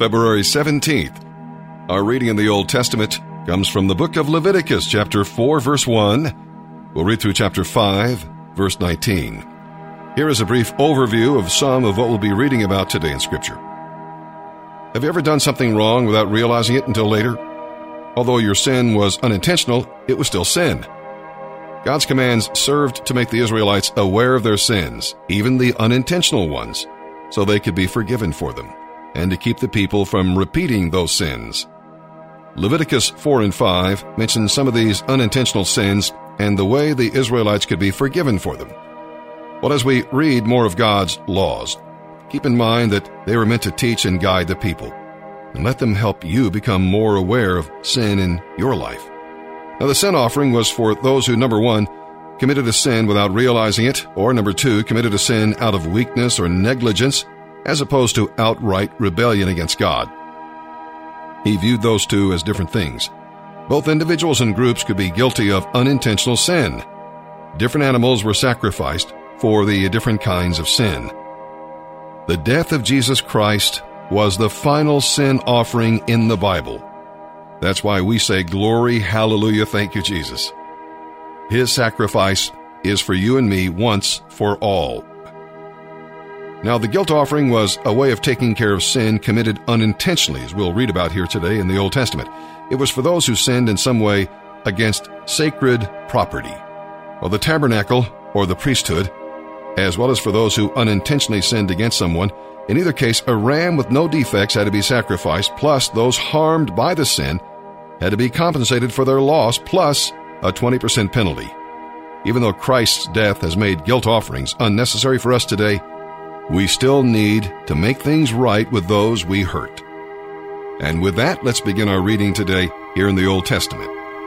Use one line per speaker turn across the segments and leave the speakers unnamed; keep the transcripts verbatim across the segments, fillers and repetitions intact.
February seventeenth. Our reading in the Old Testament comes from the book of Leviticus, chapter four, verse one. We'll read through chapter five, verse nineteen. Here is a brief overview of some of what we'll be reading about today in Scripture. Have you ever done something wrong without realizing it until later? Although your sin was unintentional, it was still sin. God's commands served to make the Israelites aware of their sins, even the unintentional ones, so they could be forgiven for them, and to keep the people from repeating those sins. Leviticus four and five mentions some of these unintentional sins and the way the Israelites could be forgiven for them. Well, as we read more of God's laws, keep in mind that they were meant to teach and guide the people, and let them help you become more aware of sin in your life. Now, the sin offering was for those who, number one, committed a sin without realizing it, or number two, committed a sin out of weakness or negligence, as opposed to outright rebellion against God. He viewed those two as different things. Both individuals and groups could be guilty of unintentional sin. Different animals were sacrificed for the different kinds of sin. The death of Jesus Christ was the final sin offering in the Bible. That's why we say, glory, hallelujah, thank you, Jesus. His sacrifice is for you and me once for all. Now, the guilt offering was a way of taking care of sin committed unintentionally, as we'll read about here today in the Old Testament. It was for those who sinned in some way against sacred property, or the tabernacle or the priesthood, as well as for those who unintentionally sinned against someone. In either case, a ram with no defects had to be sacrificed, plus those harmed by the sin had to be compensated for their loss, plus a twenty percent penalty. Even though Christ's death has made guilt offerings unnecessary for us today, we still need to make things right with those we hurt. And with that, let's begin our reading today here in the Old Testament.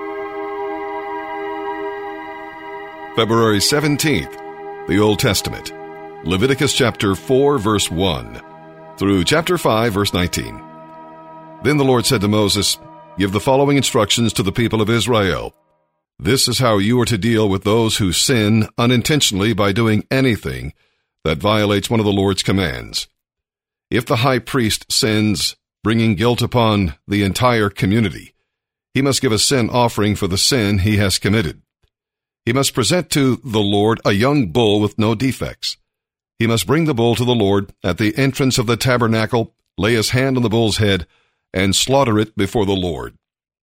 February seventeenth, the Old Testament. Leviticus chapter four, verse one, through chapter five, verse nineteen. Then the Lord said to Moses, "Give the following instructions to the people of Israel. This is how you are to deal with those who sin unintentionally by doing anything that violates one of the Lord's commands. If the high priest sins, bringing guilt upon the entire community, he must give a sin offering for the sin he has committed. He must present to the Lord a young bull with no defects. He must bring the bull to the Lord at the entrance of the tabernacle, lay his hand on the bull's head, and slaughter it before the Lord.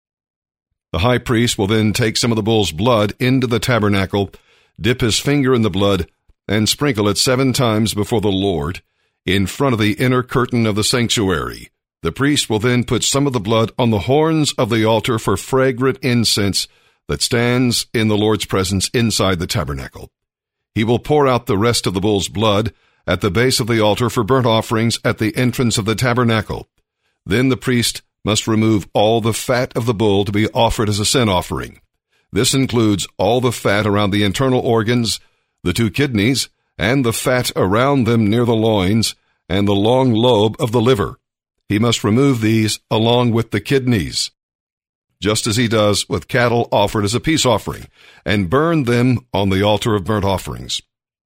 The high priest will then take some of the bull's blood into the tabernacle, dip his finger in the blood, and sprinkle it seven times before the Lord in front of the inner curtain of the sanctuary. The priest will then put some of the blood on the horns of the altar for fragrant incense that stands in the Lord's presence inside the tabernacle. He will pour out the rest of the bull's blood at the base of the altar for burnt offerings at the entrance of the tabernacle. Then the priest must remove all the fat of the bull to be offered as a sin offering. This includes all the fat around the internal organs, the two kidneys, and the fat around them near the loins, and the long lobe of the liver. He must remove these along with the kidneys, just as he does with cattle offered as a peace offering, and burn them on the altar of burnt offerings.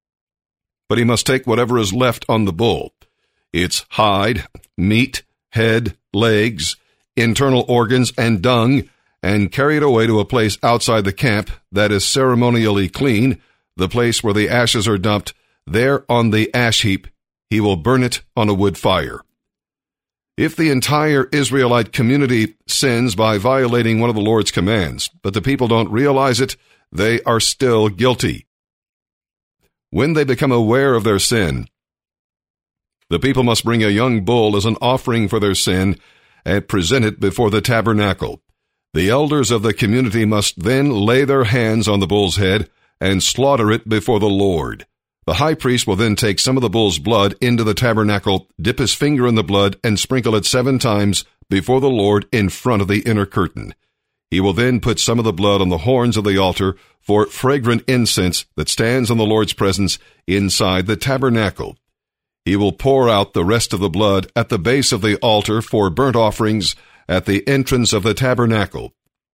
But he must take whatever is left on the bull, its hide, meat, head, legs, internal organs, and dung, and carry it away to a place outside the camp that is ceremonially clean, the place where the ashes are dumped. There on the ash heap, he will burn it on a wood fire. If the entire Israelite community sins by violating one of the Lord's commands, but the people don't realize it, they are still guilty. When they become aware of their sin, the people must bring a young bull as an offering for their sin and present it before the tabernacle. The elders of the community must then lay their hands on the bull's head and slaughter it before the Lord. The high priest will then take some of the bull's blood into the tabernacle, dip his finger in the blood, and sprinkle it seven times before the Lord in front of the inner curtain. He will then put some of the blood on the horns of the altar for fragrant incense that stands in the Lord's presence inside the tabernacle. He will pour out the rest of the blood at the base of the altar for burnt offerings at the entrance of the tabernacle.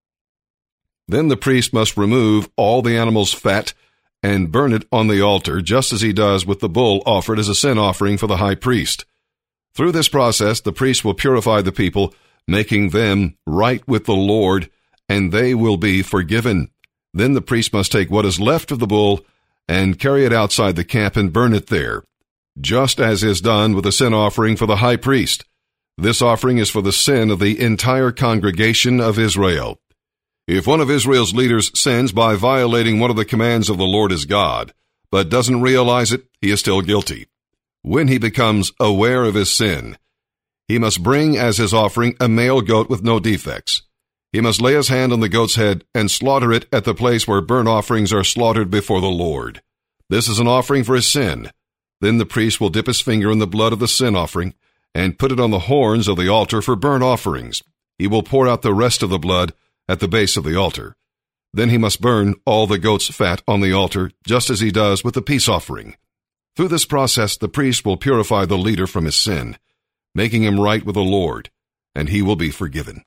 Then the priest must remove all the animal's fat and burn it on the altar, just as he does with the bull offered as a sin offering for the high priest. Through this process, the priest will purify the people, making them right with the Lord, and they will be forgiven. Then the priest must take what is left of the bull and carry it outside the camp and burn it there, just as is done with the sin offering for the high priest. This offering is for the sin of the entire congregation of Israel. If one of Israel's leaders sins by violating one of the commands of the Lord his God, but doesn't realize it, he is still guilty. When he becomes aware of his sin, he must bring as his offering a male goat with no defects. He must lay his hand on the goat's head and slaughter it at the place where burnt offerings are slaughtered before the Lord. This is an offering for his sin. Then the priest will dip his finger in the blood of the sin offering and put it on the horns of the altar for burnt offerings. He will pour out the rest of the blood at the base of the altar. Then he must burn all the goat's fat on the altar, just as he does with the peace offering. Through this process, the priest will purify the leader from his sin, making him right with the Lord, and he will be forgiven.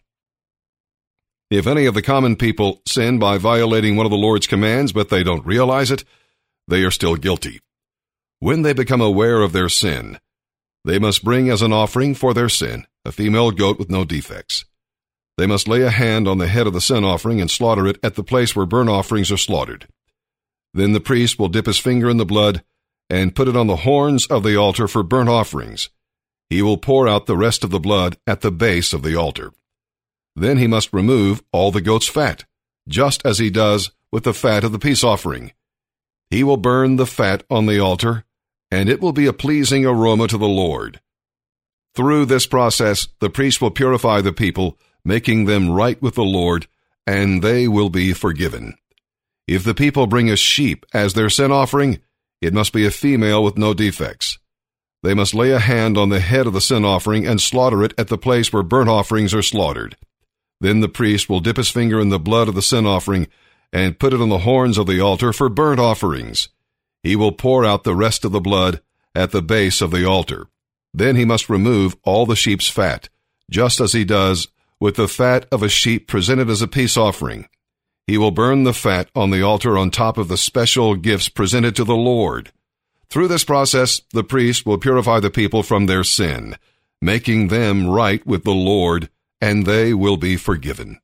If any of the common people sin by violating one of the Lord's commands, but they don't realize it, they are still guilty. When they become aware of their sin, they must bring as an offering for their sin a female goat with no defects. They must lay a hand on the head of the sin offering and slaughter it at the place where burnt offerings are slaughtered. Then the priest will dip his finger in the blood and put it on the horns of the altar for burnt offerings. He will pour out the rest of the blood at the base of the altar. Then he must remove all the goat's fat, just as he does with the fat of the peace offering. He will burn the fat on the altar, and it will be a pleasing aroma to the Lord. Through this process, the priest will purify the people, making them right with the Lord, and they will be forgiven. If the people bring a sheep as their sin offering, it must be a female with no defects. They must lay a hand on the head of the sin offering and slaughter it at the place where burnt offerings are slaughtered. Then the priest will dip his finger in the blood of the sin offering and put it on the horns of the altar for burnt offerings. He will pour out the rest of the blood at the base of the altar. Then he must remove all the sheep's fat, just as he does with the fat of a sheep presented as a peace offering. He will burn the fat on the altar on top of the special gifts presented to the Lord. Through this process, the priest will purify the people from their sin, making them right with the Lord, and they will be forgiven.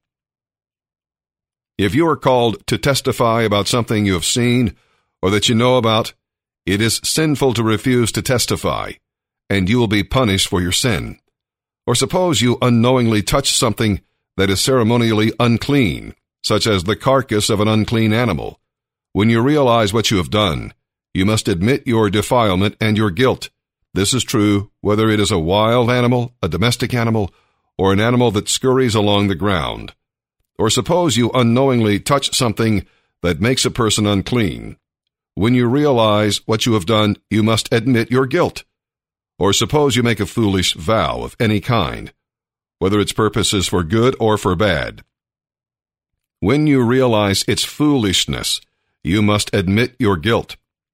If you are called to testify about something you have seen or that you know about, it is sinful to refuse to testify, and you will be punished for your sin. Or suppose you unknowingly touch something that is ceremonially unclean, such as the carcass of an unclean animal. When you realize what you have done, you must admit your defilement and your guilt. This is true whether it is a wild animal, a domestic animal, or an animal that scurries along the ground. Or suppose you unknowingly touch something that makes a person unclean. When you realize what you have done, you must admit your guilt. Or suppose you make a foolish vow of any kind, whether its purpose is for good or for bad. When you realize its foolishness, you must admit your guilt.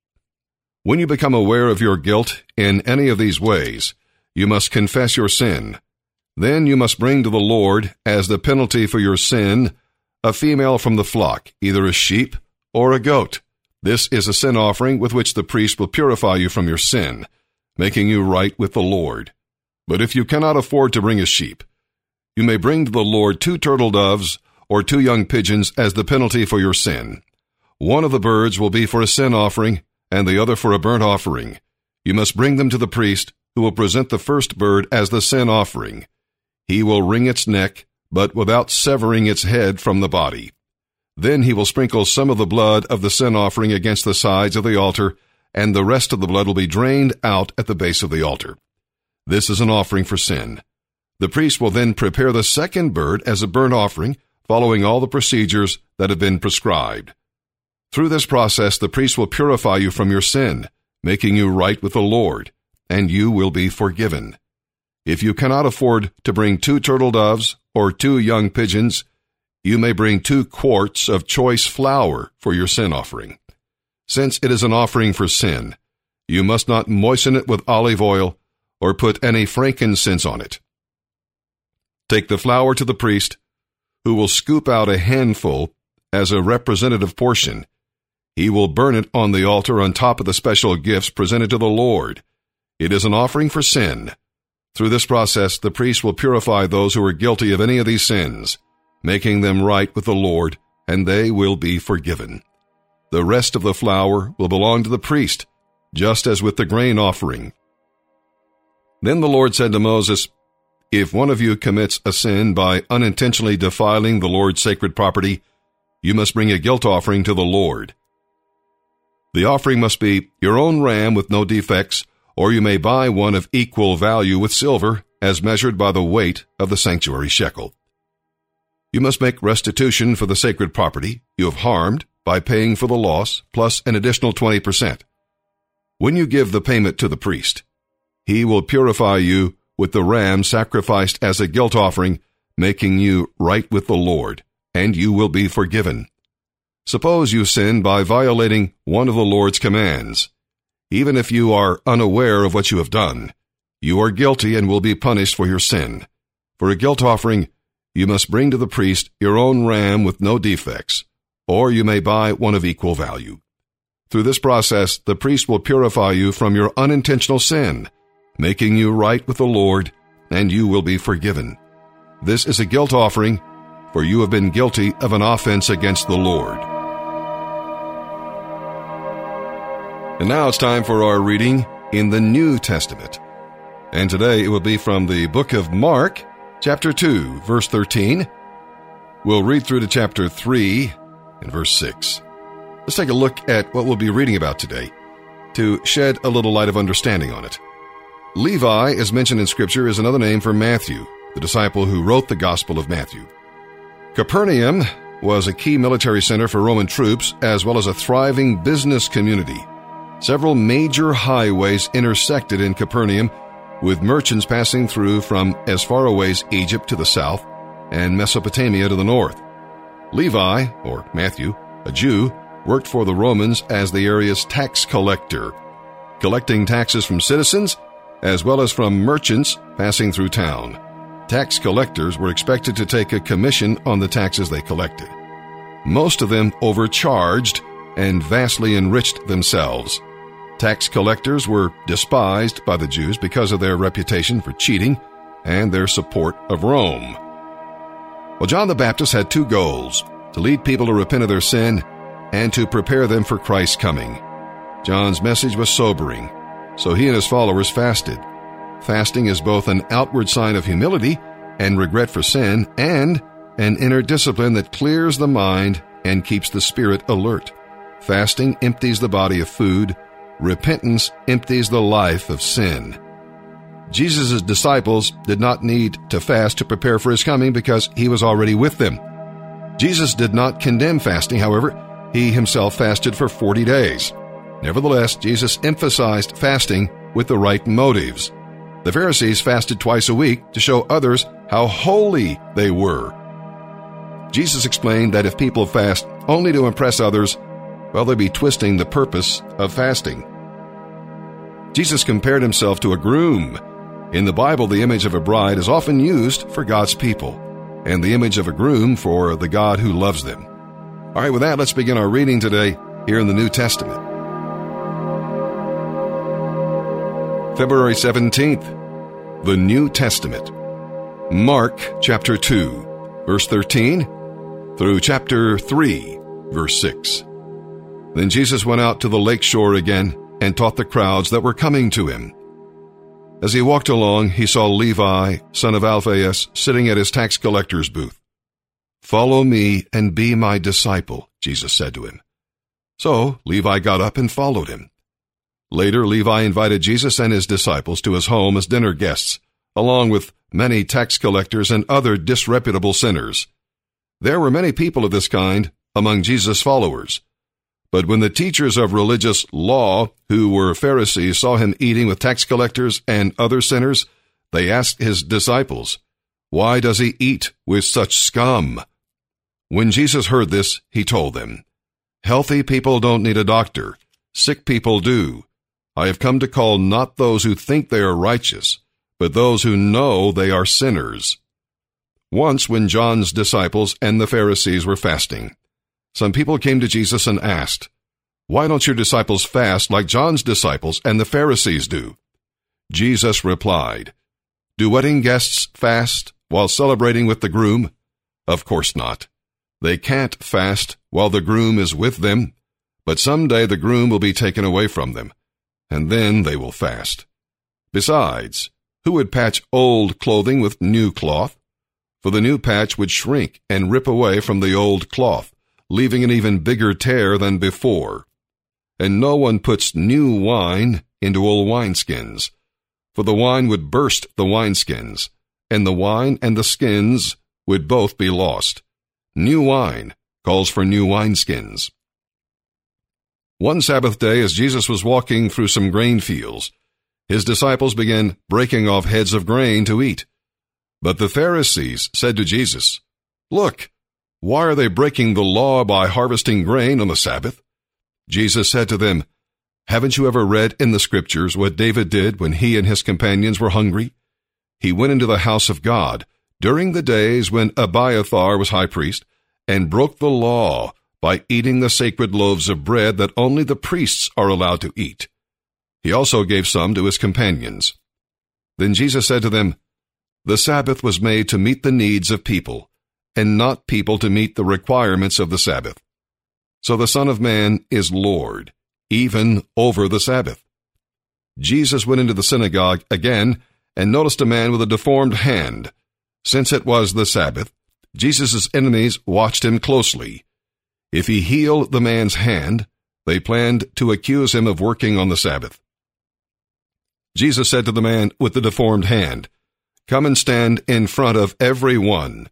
When you become aware of your guilt in any of these ways, you must confess your sin. Then you must bring to the Lord, as the penalty for your sin, a female from the flock, either a sheep or a goat. This is a sin offering with which the priest will purify you from your sin, making you right with the Lord. But if you cannot afford to bring a sheep, you may bring to the Lord two turtle doves or two young pigeons as the penalty for your sin. One of the birds will be for a sin offering, and the other for a burnt offering. You must bring them to the priest, who will present the first bird as the sin offering. He will wring its neck, but without severing its head from the body. Then he will sprinkle some of the blood of the sin offering against the sides of the altar, and the rest of the blood will be drained out at the base of the altar. This is an offering for sin. The priest will then prepare the second bird as a burnt offering, following all the procedures that have been prescribed. Through this process, the priest will purify you from your sin, making you right with the Lord, and you will be forgiven. If you cannot afford to bring two turtle doves or two young pigeons, you may bring two quarts of choice flour for your sin offering. Since it is an offering for sin, you must not moisten it with olive oil or put any frankincense on it. Take the flour to the priest, who will scoop out a handful as a representative portion. He will burn it on the altar on top of the special gifts presented to the Lord. It is an offering for sin. Through this process, the priest will purify those who are guilty of any of these sins, making them right with the Lord, and they will be forgiven. The rest of the flour will belong to the priest, just as with the grain offering. Then the Lord said to Moses, "If one of you commits a sin by unintentionally defiling the Lord's sacred property, you must bring a guilt offering to the Lord. The offering must be your own ram with no defects, or you may buy one of equal value with silver, as measured by the weight of the sanctuary shekel. You must make restitution for the sacred property you have harmed by paying for the loss, plus an additional twenty percent. When you give the payment to the priest, he will purify you with the ram sacrificed as a guilt offering, making you right with the Lord, and you will be forgiven. Suppose you sin by violating one of the Lord's commands. Even if you are unaware of what you have done, you are guilty and will be punished for your sin. For a guilt offering, you must bring to the priest your own ram with no defects, or you may buy one of equal value. Through this process, the priest will purify you from your unintentional sin, making you right with the Lord, and you will be forgiven. This is a guilt offering, for you have been guilty of an offense against the Lord." And now it's time for our reading in the New Testament. And today it will be from the book of Mark, chapter two, verse thirteen. We'll read through to chapter three and verse six. Let's take a look at what we'll be reading about today to shed a little light of understanding on it. Levi, as mentioned in Scripture, is another name for Matthew, the disciple who wrote the Gospel of Matthew. Capernaum was a key military center for Roman troops, as well as a thriving business community. Several major highways intersected in Capernaum, with merchants passing through from as far away as Egypt to the south and Mesopotamia to the north. Levi, or Matthew, a Jew, worked for the Romans as the area's tax collector, collecting taxes from citizens as well as from merchants passing through town. Tax collectors were expected to take a commission on the taxes they collected. Most of them overcharged and vastly enriched themselves. Tax collectors were despised by the Jews because of their reputation for cheating and their support of Rome. Well, John the Baptist had two goals: to lead people to repent of their sin and to prepare them for Christ's coming. John's message was sobering, so he and his followers fasted. Fasting is both an outward sign of humility and regret for sin, and an inner discipline that clears the mind and keeps the spirit alert. Fasting empties the body of food. Repentance empties the life of sin. Jesus' disciples did not need to fast to prepare for his coming because he was already with them. Jesus did not condemn fasting, however. He himself fasted for forty days. Nevertheless, Jesus emphasized fasting with the right motives. The Pharisees fasted twice a week to show others how holy they were. Jesus explained that if people fast only to impress others, well, they'd be twisting the purpose of fasting. Jesus compared himself to a groom. In the Bible, the image of a bride is often used for God's people, and the image of a groom for the God who loves them. All right, with that, let's begin our reading today here in the New Testament. February seventeenth, the New Testament. Mark chapter two, verse thirteen, through chapter three, verse six. Then Jesus went out to the lake shore again and taught the crowds that were coming to him. As he walked along, he saw Levi, son of Alphaeus, sitting at his tax collector's booth. "Follow me and be my disciple," Jesus said to him. So Levi got up and followed him. Later, Levi invited Jesus and his disciples to his home as dinner guests, along with many tax collectors and other disreputable sinners. There were many people of this kind among Jesus' followers. But when the teachers of religious law, who were Pharisees, saw him eating with tax collectors and other sinners, they asked his disciples, "Why does he eat with such scum?" When Jesus heard this, he told them, "Healthy people don't need a doctor. Sick people do. I have come to call not those who think they are righteous, but those who know they are sinners." Once, when John's disciples and the Pharisees were fasting, some people came to Jesus and asked, "Why don't your disciples fast like John's disciples and the Pharisees do?" Jesus replied, Do wedding guests fast while celebrating with the groom? Of course not. They can't fast while the groom is with them, but someday the groom will be taken away from them, and then they will fast. Besides, who would patch old clothing with new cloth? For the new patch would shrink and rip away from the old cloth, leaving an even bigger tear than before. And no one puts new wine into old wineskins, for the wine would burst the wineskins, and the wine and the skins would both be lost. New wine calls for new wineskins. One Sabbath day, as Jesus was walking through some grain fields, his disciples began breaking off heads of grain to eat. But the Pharisees said to Jesus, "Look, why are they breaking the law by harvesting grain on the Sabbath?" Jesus said to them, "Haven't you ever read in the Scriptures what David did when he and his companions were hungry? He went into the house of God during the days when Abiathar was high priest, and broke the law by eating the sacred loaves of bread that only the priests are allowed to eat. He also gave some to his companions." Then Jesus said to them, "The Sabbath was made to meet the needs of people, and not people to meet the requirements of the Sabbath. So the Son of Man is Lord, even over the Sabbath." Jesus went into the synagogue again and noticed a man with a deformed hand. Since it was the Sabbath, Jesus' enemies watched him closely. If he healed the man's hand, they planned to accuse him of working on the Sabbath. Jesus said to the man with the deformed hand, "Come and stand in front of everyone."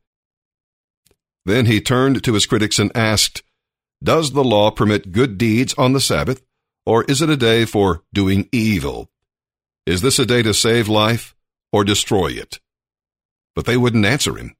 Then he turned to his critics and asked, "Does the law permit good deeds on the Sabbath, or is it a day for doing evil? Is this a day to save life or destroy it?" But they wouldn't answer him.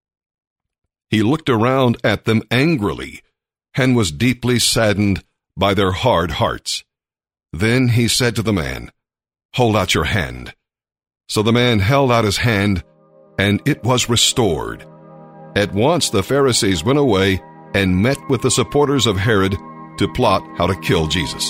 He looked around at them angrily and was deeply saddened by their hard hearts. Then he said to the man, "Hold out your hand." So the man held out his hand, and it was restored. At once the Pharisees went away and met with the supporters of Herod to plot how to kill Jesus.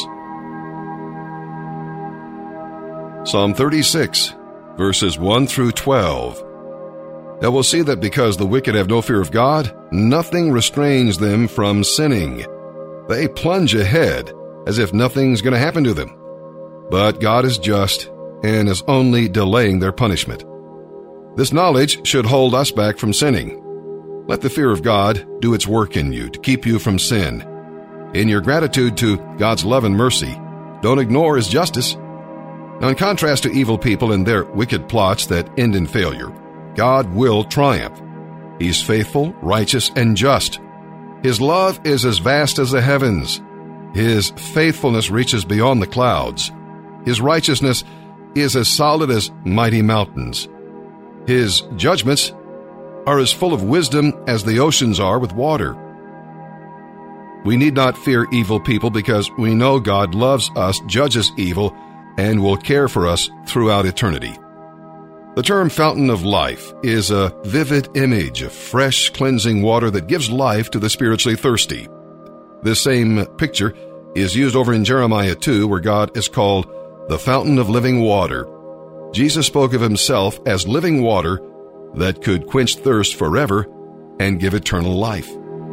Psalm thirty-six, verses one through twelve. Now we'll see that because the wicked have no fear of God, nothing restrains them from sinning. They plunge ahead as if nothing's going to happen to them. But God is just and is only delaying their punishment. This knowledge should hold us back from sinning. Let the fear of God do its work in you to keep you from sin. In your gratitude to God's love and mercy, don't ignore His justice. Now, in contrast to evil people and their wicked plots that end in failure, God will triumph. He's faithful, righteous, and just. His love is as vast as the heavens. His faithfulness reaches beyond the clouds. His righteousness is as solid as mighty mountains. His judgments are as full of wisdom as the oceans are with water. We need not fear evil people because we know God loves us, judges evil, and will care for us throughout eternity. The term fountain of life is a vivid image of fresh, cleansing water that gives life to the spiritually thirsty. This same picture is used over in Jeremiah two, where God is called the fountain of living water. Jesus spoke of himself as living water that could quench thirst forever and give eternal life.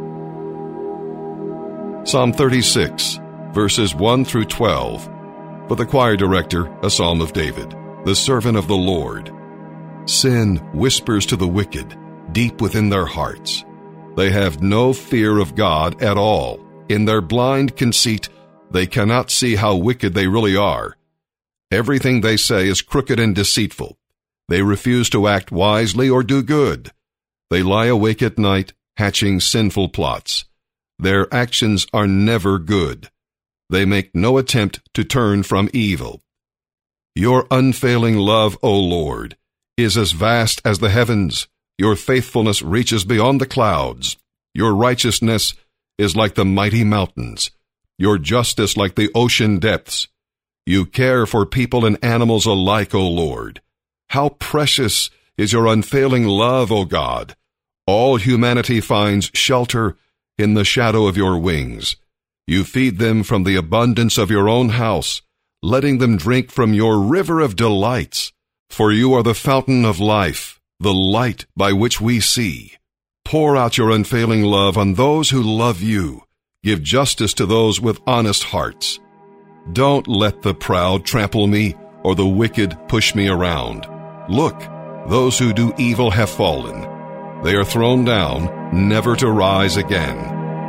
Psalm thirty-six, verses one through twelve. For the choir director, a psalm of David, the servant of the Lord. Sin whispers to the wicked, deep within their hearts. They have no fear of God at all. In their blind conceit, they cannot see how wicked they really are. Everything they say is crooked and deceitful. They refuse to act wisely or do good. They lie awake at night, hatching sinful plots. Their actions are never good. They make no attempt to turn from evil. Your unfailing love, O Lord, is as vast as the heavens. Your faithfulness reaches beyond the clouds. Your righteousness is like the mighty mountains. Your justice like the ocean depths. You care for people and animals alike, O Lord. How precious is your unfailing love, O God. All humanity finds shelter in the shadow of your wings. You feed them from the abundance of your own house, letting them drink from your river of delights. For you are the fountain of life, the light by which we see. Pour out your unfailing love on those who love you. Give justice to those with honest hearts. Don't let the proud trample me or the wicked push me around. Look, those who do evil have fallen. They are thrown down, never to rise again.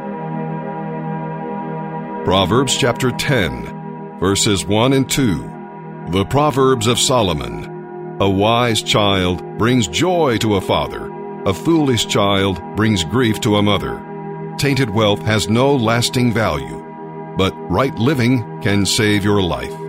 Proverbs chapter ten, verses one and two. The Proverbs of Solomon. A wise child brings joy to a father. A foolish child brings grief to a mother. Tainted wealth has no lasting value, but right living can save your life.